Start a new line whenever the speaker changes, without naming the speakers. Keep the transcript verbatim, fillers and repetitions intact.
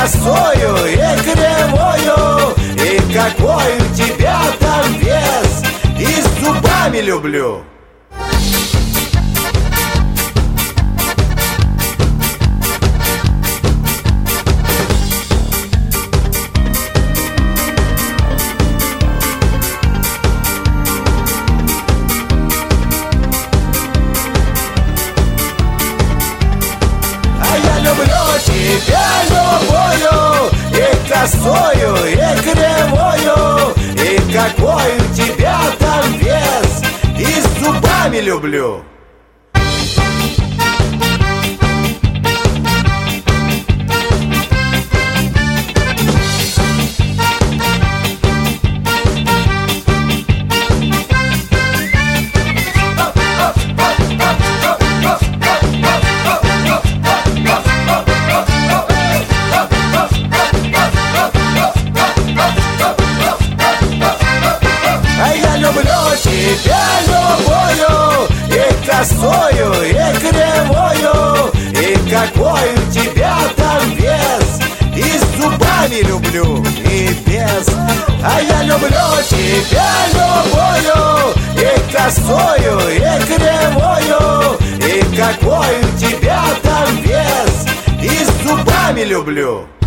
косою, и кривою, и какой у тебя там вес, и с зубами люблю. Тебя любую, и косою, и кривою, и какой у тебя там вес, и с зубами люблю. Тебя любую, и косою, и кривою, и какой у тебя там вес, и с зубами люблю, и без. А я люблю тебя любую, и косою, и кривою, и какой у тебя там вес, и с зубами люблю.